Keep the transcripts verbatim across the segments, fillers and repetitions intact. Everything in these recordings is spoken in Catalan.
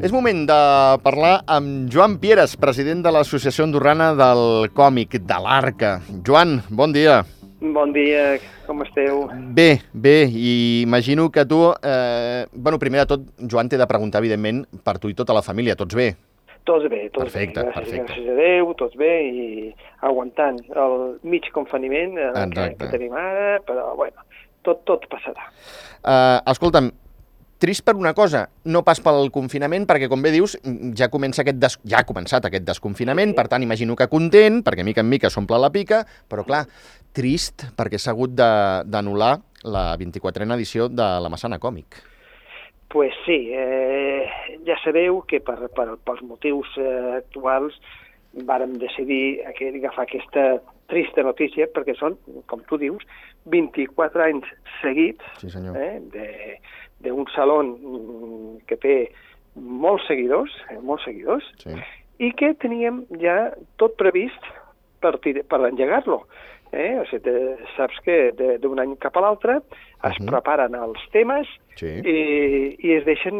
És moment de parlar amb Joan Pieres, president de l'Associació Andorrana del Còmic, de l'Arca. Joan, bon dia. Bon dia, com esteu? Bé, bé, i imagino que tu... Eh, bueno, primer de tot, Joan, t'he de preguntar, evidentment, per tu i tota la família. Tots bé? Tots bé, tots perfecte, bé. Gràcies, perfecte. gràcies a Déu, tots bé, i aguantant el mig confinament eh, que, que tenim ara, però, bueno, tot, tot passarà. Uh, escolta'm, trist per una cosa, no pas pel confinament, perquè, com bé dius, ja comença aquest des... ja ha començat aquest desconfinament, sí. Per tant, imagino que content, perquè mica en mica s'omple la pica, però, clar, trist perquè s'ha hagut d'anul·lar la vint-i-quatrena edició de la Massana Còmic. Pues sí, eh, ja sabeu que per, per, pels motius eh, actuals vàrem decidir agafar aquesta trista notícia, perquè són, com tu dius, vint-i-quatre anys seguits sí, eh, de... d'un saló que té molts seguidors, eh, molts seguidors, sí. I que teníem ja tot previst per, per engegar-lo. Eh? O sigui, te, saps que d'un any cap a l'altre es uh-huh. preparen els temes sí. i, i es deixen,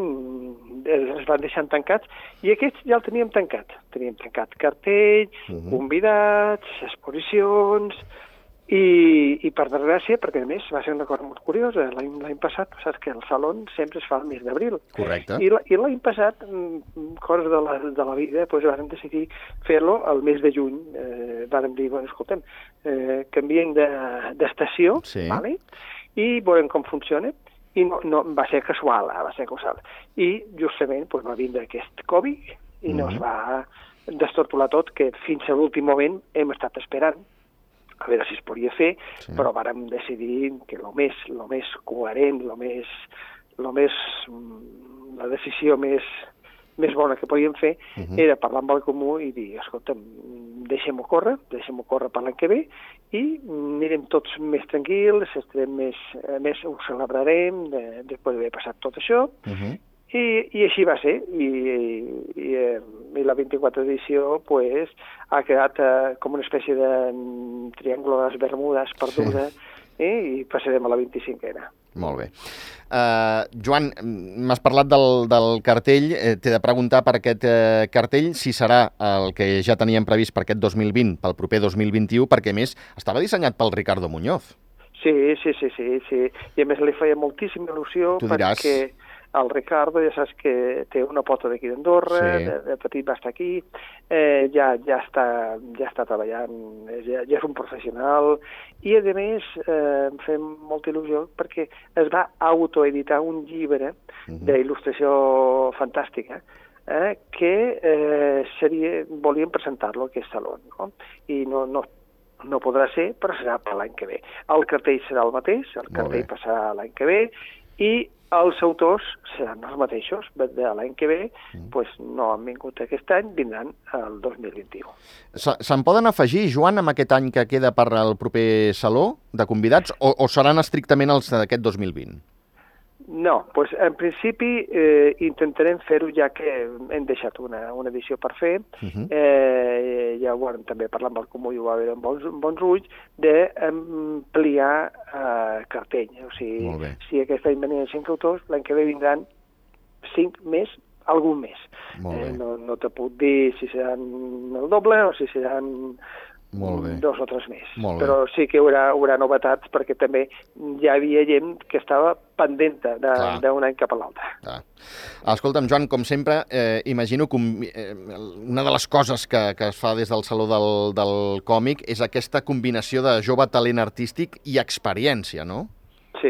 es van deixant tancats, i aquests ja el teníem tancat. Teníem tancat cartells, uh-huh. convidats, exposicions... I, i per desgràcia, perquè a més va ser una cosa molt curiosa, l'any passat, saps que el saló sempre es fa el mes d'abril. Correcte. I l'any passat, coses de la, de la vida, doncs vam decidir fer-lo el mes de juny. Eh, vam dir, bueno, escolta'm, eh, canviem d'estació, de, sí. vale? I veurem com funciona. I no, no, va ser casual, va ser casual. I justament doncs, va vindre aquest Covid i mm-hmm. no es va destortolar tot, que fins a l'últim moment hem estat esperant a veure si es podia fer, sí. Però vàrem decidir que el més, lo més coherent, lo més, lo més, la decisió més, més bona que podíem fer uh-huh. era parlar amb el comú i dir, escolta'm, deixem-ho córrer, deixem-ho córrer per l'any que ve i anirem tots més tranquils, estarem més, més ho celebrarem de, després d'haver passat tot això. Uh-huh. I, i així va ser, i, i, i la vint-i-quatre edició pues, ha quedat eh, com una espècie de triangle de les Bermudes perduda, sí. eh, i passarem a la vint-i-cinquena. Molt bé. Uh, Joan, m'has parlat del, del cartell, eh, t'he de preguntar per aquest eh, cartell si serà el que ja teníem previst per aquest dos mil vint, pel proper dos mil vint-i-u, perquè a més estava dissenyat pel Ricardo Muñoz. Sí, sí, sí, sí, sí. I a més li feia moltíssima il·lusió perquè el Ricardo ja saps que té una pota d'aquí d'Andorra, sí. de, de petit va estar aquí, eh, ja, ja, està, ja està treballant, ja, ja és un professional, i a més eh, em fa molta il·lusió perquè es va autoeditar un llibre uh-huh. d'il·lustració fantàstica, eh, que eh, seria, volíem presentar-lo a aquest saló, no? I no, no, no podrà ser, però serà per l'any que ve. El cartell serà el mateix, el cartell passarà l'any que ve, i els autors seran els mateixos, de l'any que ve, mm. pues, no han vingut aquest any, vindran el dos mil vint-i-u. Se'n poden afegir, Joan, amb aquest any que queda per al proper saló de convidats, o, o seran estrictament els d'aquest dos mil vint? No, pues, en principi eh, intentarem fer-ho ja que hem deixat una, una edició per fer, uh-huh. eh, ja ho vam també parlar amb el comú i ho va veure amb bons, bons ulls, d'ampliar eh, cartell. O sigui, si aquest any venien cinc autors, l'any que ve vindran cinc més, algun més. Eh, no, no te puc dir si seran el doble o si seran dos o tres més. Però sí que hi haurà, hi haurà novetats perquè també hi havia gent que estava pendent d'un any cap a l'altre. Escolta'm, Joan, com sempre, eh, imagino que eh, una de les coses que, que es fa des del Saló del, del Còmic és aquesta combinació de jove talent artístic i experiència, no? Sí.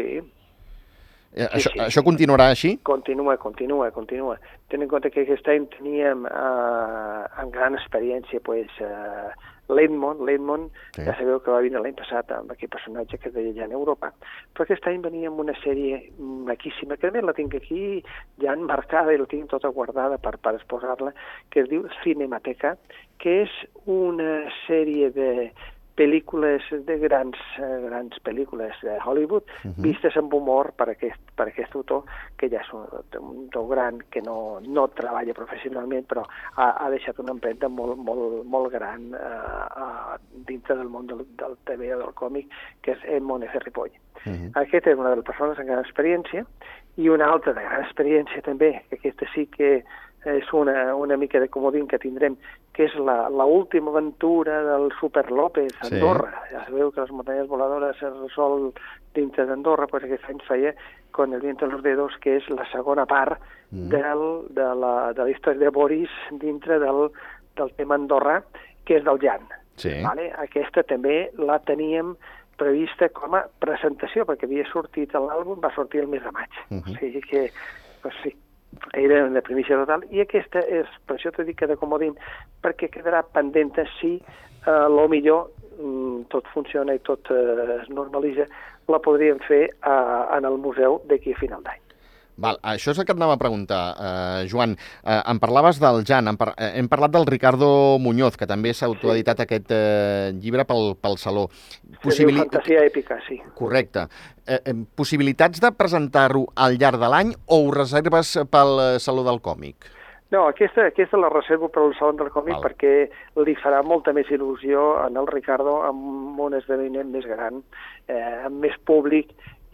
Eh, això, sí, sí. Això continuarà així? Continua, continua, continua. Tenint en compte que aquest any teníem eh, amb gran experiència pues, eh, l'Edmond, l'Edmond, sí. Ja sabeu que va venir l'any passat amb aquest personatge que es deia ja en Europa, però aquest any venia amb una sèrie maquíssima, que a més la tinc aquí ja enmarcada i la tinc tota guardada per, per exposar-la, que es diu Cinemateca, que és una sèrie de pel·lícules, de grans, eh, grans pel·lícules de Hollywood, uh-huh. vistes amb humor per aquest, per aquest autor, que ja és un, un autor gran, que no, no treballa professionalment, però ha, ha deixat una empremta molt, molt, molt gran eh, a, dintre del món del, del T V o del còmic, que és Edmond F. Ripoll. Uh-huh. Aquest és una de les persones amb gran experiència, i una altra de gran experiència també, que aquesta sí que és una, una mica de comodín que tindrem, que és la, la última aventura del Super López a Andorra. Sí. Ja sabeu que les muntanyes voladores es resol dintre d'Andorra, doncs aquest any feia Con el viento en los dedos, que és la segona part mm. del, de, la, de la història de Boris dintre del, del tema andorrà, que és del Jan. Sí. Vale? Aquesta també la teníem prevista com a presentació, perquè havia sortit l'àlbum, va sortir el mes de maig. Uh -huh. O sigui que, doncs sí, era una primícia total, i aquesta és, per això t'ho dic que de comodín, perquè quedarà pendent si eh, lo millor mm, tot funciona i tot eh, es normalitza, la podríem fer eh, en el museu d'aquí a final d'any. Val, això és el que et anava a preguntar, uh, Joan. Uh, em parlaves del Jan, hem, par hem parlat del Ricardo Muñoz, que també s'ha autoeditat sí. aquest uh, llibre pel, pel Saló. Possibili... Fantasia èpica, sí. Correcte. Uh, uh, possibilitats de presentar-ho al llarg de l'any o ho reserves pel Saló del Còmic? No, aquesta, aquesta la reservo per al Saló del Còmic Val. perquè li farà molta més il·lusió en el Ricardo amb un esdeveniment més gran, eh, amb més públic,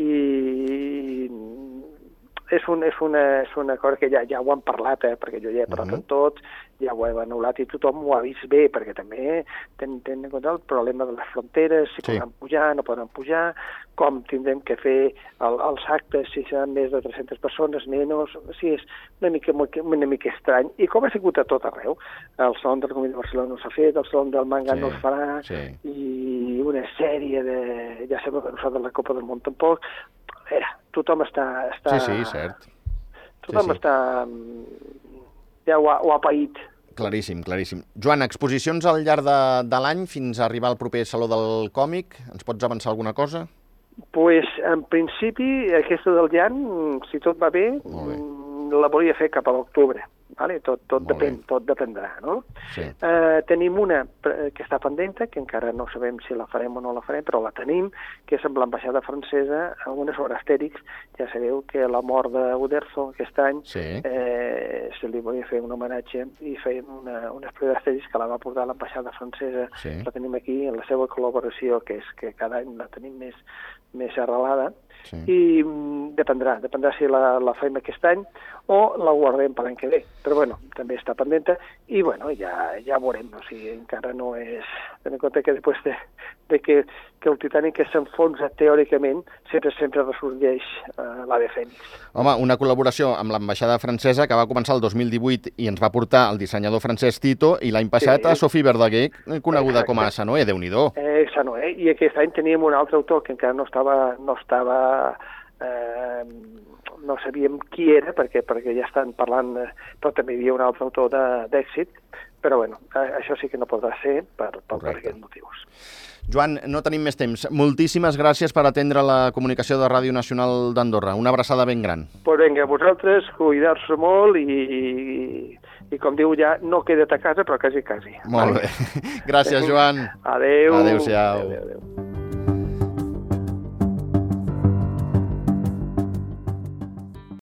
i és, un, és, una, és una cosa que ja, ja ho han parlat, eh, perquè jo ja he parlat uh -huh. amb tots, ja ho he anul·lat i tothom ho ha vist bé, perquè també tenen ten en compte el problema de les fronteres, si sí. poden pujar, no poden pujar, com tindrem que fer el, els actes, si seran més de tres-centes persones, menys, o sigui, és una mica, una mica estrany, i com ha sigut a tot arreu. El Saló del Còmic de Barcelona no s'ha fet, el Saló del Manga sí. no es farà, sí. i una sèrie de... ja sembla que no s'ha de la Copa del Món tampoc. Era, tothom està... està sí, sí, cert. Tothom sí, sí. està... ja ho ha, ho ha paït. Claríssim, claríssim. Joan, exposicions al llarg de, de l'any fins a arribar al proper Saló del Còmic. Ens pots avançar alguna cosa? Doncs, pues, en principi, aquesta del Jan, si tot va bé, la volia fer cap a l'octubre. Vale? Tot, tot, depèn, tot dependrà, no? Sí. Eh, tenim una que està pendenta, que encara no sabem si la farem o no la farem, però la tenim, que és amb l'ambaixada francesa, una sobre Astèrix. Ja sabeu que la mort d'Uderzo aquest any sí. eh, se li volia fer un homenatge i fèiem una, una exposició d'Astèrix que la va portar a l'ambaixada francesa. Sí. La tenim aquí en la seva col·laboració, que és que cada any la tenim més, més arrelada. Sí. I mm, dependrà, dependrà si la, la fem aquest any o la guardem per l'any que ve. Però bueno, també està pendenta i bueno, ja, ja veurem, o sigui, encara no és... Ten en compte que després de, de que, que el Titanic s'enfonsa teòricament, sempre sempre ressorgeix uh, l'Ave Fènix. Home, una col·laboració amb l'ambaixada francesa que va començar el dos mil divuit i ens va portar el dissenyador francès Tito, i l'any passat sí. a Sophie Verdaguer, coneguda Exacte. com a Sanoé, Déu-n'hi-do. Eh, Sanoé, i aquest any teníem un altre autor que encara no estava... No estava eh, no sabíem qui era, perquè, perquè ja estan parlant, però també hi havia un altre autor d'èxit, però bueno, això sí que no podrà ser per, per, per aquests motius. Joan, no tenim més temps. Moltíssimes gràcies per atendre la comunicació de Ràdio Nacional d'Andorra. Una abraçada ben gran. Doncs pues vinga, vosaltres, cuidar-se molt i, i, i com diu ja, no queda't a casa, però quasi, quasi. Molt bé. Gràcies, Joan. Adéu. Adéu-siau. Adéu, adéu.